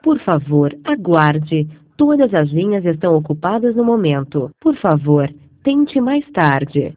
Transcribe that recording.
Por favor, aguarde. Todas as linhas estão ocupadas no momento. Por favor, tente mais tarde.